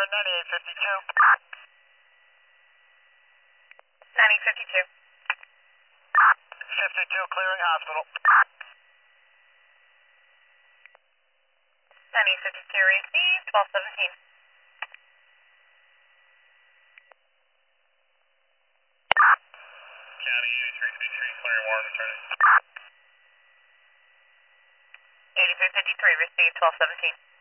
9852. 9852. 52 clearing hospital. 9852 received, 1217. County 8353 clearing Warren returning. 8353 received, 1217.